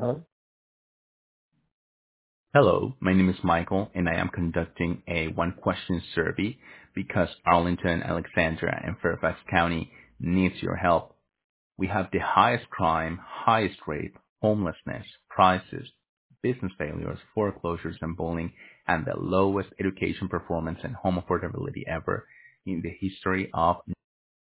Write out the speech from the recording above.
Hello? Hello, my name is Michael, and I am conducting a one-question survey because Arlington, Alexandria, and Fairfax County needs your help. We have the highest crime, highest rape, homelessness, prices, business failures, foreclosures, and bullying, and the lowest education performance and home affordability ever in the history of